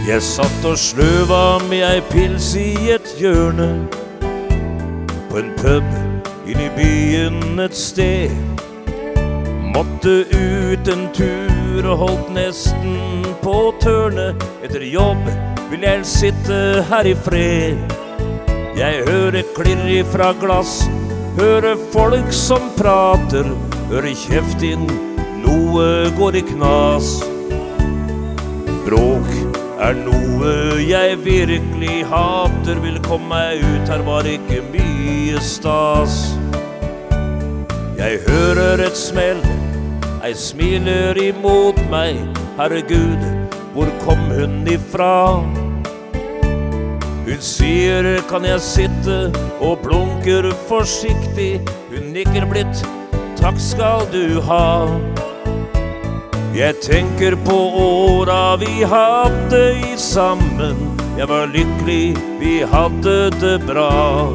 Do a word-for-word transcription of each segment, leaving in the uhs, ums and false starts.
Jeg satt og sløva med ei pils i et hjørne på en pub inn i byen et sted. Måtte ut en tur og holdt nesten på tørne. Etter jobb vil jeg sitte her i fred. Jeg hører klirr ifra glass, hører folk som prater, hører kjeft inn, noe går i knas. Bråk er noe jeg virkelig hater, vil komme meg ut, her var ikke mye stas. Jeg hører et smell, ei smiler imot meg, herregud, hvor kom hun ifra? Hun sier, kan jeg sitte, og blunker forsiktig, hun nikker blidt, takk skal du ha. Jeg tenker på åra vi hadde i sammen, jeg var lykkelig, vi hadde det bra.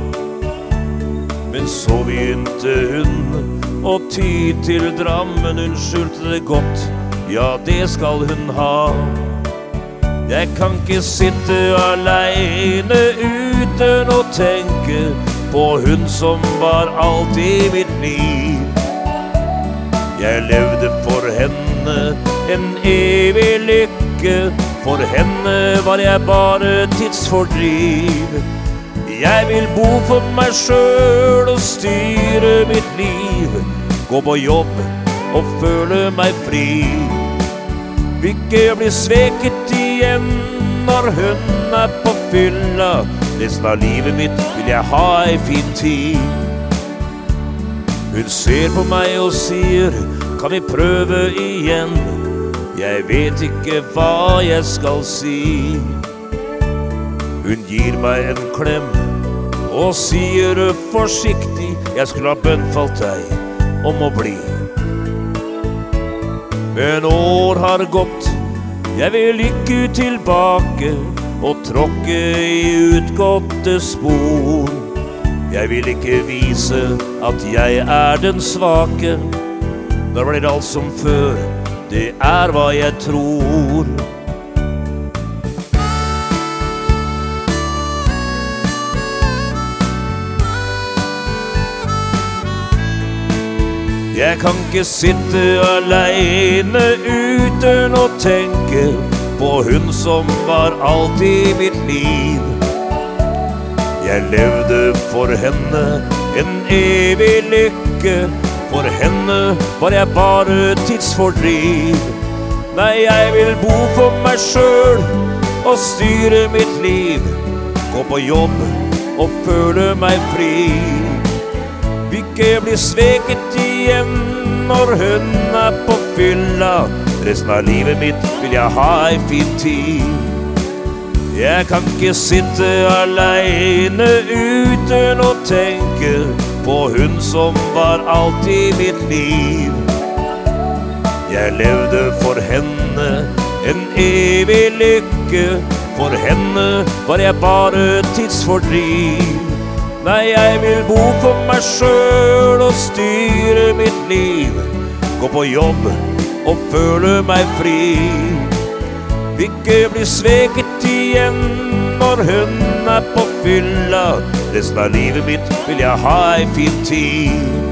Men så begynte hun å ty til Drammen, hun skjulte det godt, ja det skal hun ha. Jeg kan ikke sitte alene uten å tenke på hun som var alt i mitt liv. Jeg levde for henne en evig lykke, for henne var jeg bare tidsfordriv. Jeg vil bo for meg selv og styre mitt liv, gå på jobb og føle meg fri. Vil ikke bli sveket igjen når hun er på fylla, resten av livet mitt vil jeg ha ei fin tid. Hun ser på meg og sier, kan vi prøve igjen? Jeg vet ikke hva jeg skal si. Hun gir meg en klem og sier forsiktig, jeg skulle ha bønnfalt deg om å bli. Men år har gått, jeg vil ikke tilbake og tråkke i utgåtte spor. Jeg vil ikke vise at jeg er den svake, da blir alt som før, det er hva jeg tror. Jeg kan ikke sitte alene uten å tenke på hun som var alt i mitt liv. Jeg levde for henne en evig lykke, for henne var jeg bare tidsfordriv. Nei, jeg vil bo for meg selv og styre mitt liv, gå på jobb og føle meg fri. Vil ikke bli sveket igjen når hun er på fylla, resten av livet mitt vil jeg ha ei fin tid. Jeg kan ikke sitte alene uten å tenke på hun som var alt i mitt liv. Jeg levde for henne en evig lykke, for henne var jeg bare tidsfordriv. Nei, jeg vil bo for meg selv og styre mitt liv, gå på jobb og føle meg fri. Vil ikke bli sveket igjen når hun er på fylla, resten av livet mitt vil jeg ha ei fin tid.